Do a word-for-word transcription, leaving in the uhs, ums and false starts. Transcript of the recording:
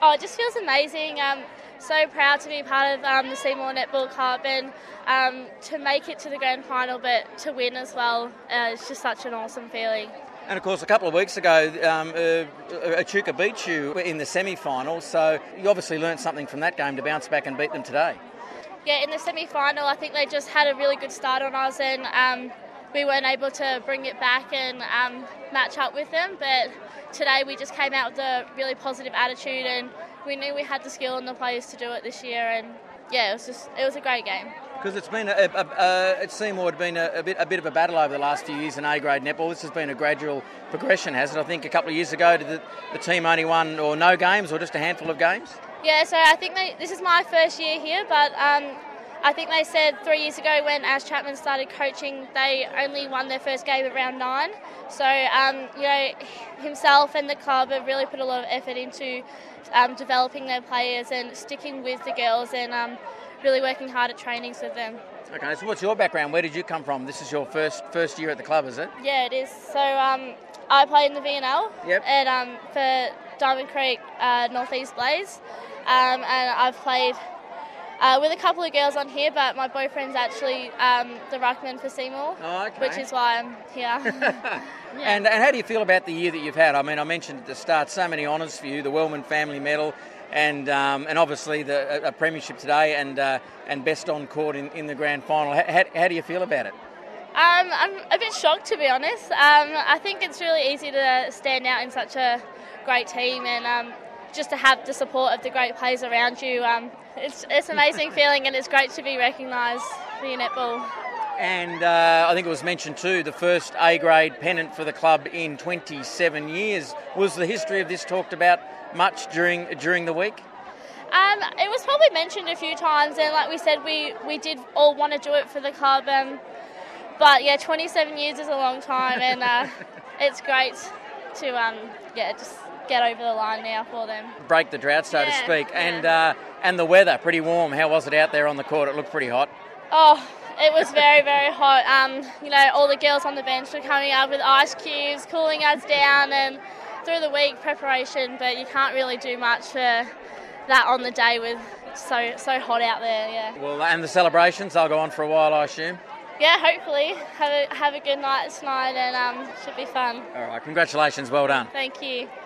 Oh, it just feels amazing. Um, so proud to be part of um, the Seymour Netball Club and um, to make it to the grand final, but to win as well. Uh, it's just such an awesome feeling. And of course, a couple of weeks ago, um, uh, Echuca beat you in the semi-final, so you obviously learnt something from that game to bounce back and beat them today. Yeah, in the semi-final, I think they just had a really good start on us, and um, we weren't able to bring it back and um, match up with them. But today, we just came out with a really positive attitude, and we knew we had the skill and the players to do it this year. And yeah, it was just it was a great game. Because it's been a, a, a, at Seymour, it's been a, a bit a bit of a battle over the last few years in A-grade netball. This has been a gradual progression, has it? I think a couple of years ago, did the, the team only won or no games, or just a handful of games? Yeah, so I think they, this is my first year here, but um, I think they said three years ago when Ash Chapman started coaching, they only won their first game at round nine. So, um, you know, himself and the club have really put a lot of effort into um, developing their players and sticking with the girls and um, really working hard at trainings with them. Okay, so what's your background? Where did you come from? This is your first first year at the club, is it? Yeah, it is. So um, I played in the V N L yep. and, um, for Diamond Creek uh, North East Blaze, um, and I've played uh, with a couple of girls on here, but my boyfriend's actually um, the ruckman for Seymour, oh, okay. which is why I'm here. yeah. And and how do you feel about the year that you've had? I mean, I mentioned at the start, so many honours for you, the Wellman Family Medal, and um, and obviously the a premiership today, and uh, and best on court in, in the grand final. How, how, how do you feel about it? Um, I'm a bit shocked, to be honest. Um, I think it's really easy to stand out in such a great team, and um, just to have the support of the great players around you. Um, it's it's an amazing feeling, and it's great to be recognised for your netball. And uh, I think it was mentioned too, the first A-grade pennant for the club in twenty-seven years. Was the history of this talked about much during during the week? Um, it was probably mentioned a few times, and like we said, we, we did all want to do it for the club. Um, but yeah, twenty-seven years is a long time, and uh, it's great to um, yeah just get over the line now for them. Break the drought, so yeah, to speak. Yeah. And uh, and the weather, pretty warm. How was it out there on the court? It looked pretty hot. Oh, it was very, very hot. Um, you know, all the girls on the bench were coming up with ice cubes, cooling us down, and through the week preparation, but you can't really do much for that on the day with so so hot out there, yeah. Well, and the celebrations, they'll go on for a while, I assume? Yeah, hopefully. Have a, have a good night tonight, and um, should be fun. All right, congratulations, well done. Thank you.